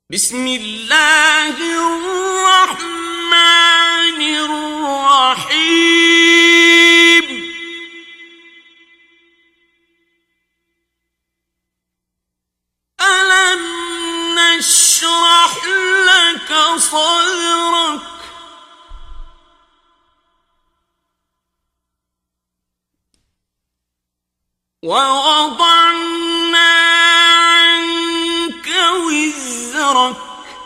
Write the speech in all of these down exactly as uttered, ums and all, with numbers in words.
بسم الله الرحمن الرحيم ألم نشرح لك صدرك ووضعنا عنك وزرك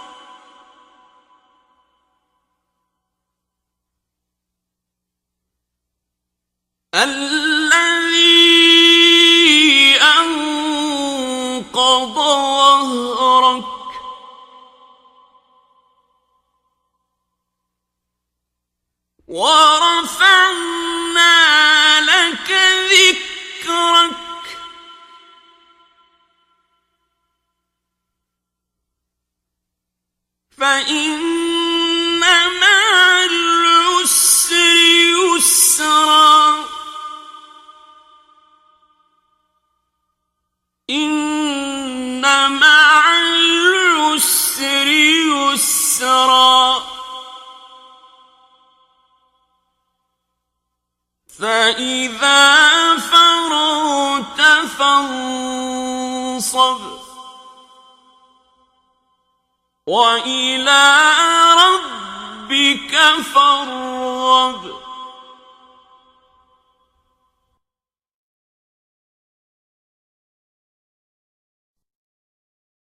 الذي أنقض ظهرك ورفعنا لك ذكرك فإن مع العسر يسرا إن مع العسر يسرا فإذا فرغت فانصب وإلى ربك فارغب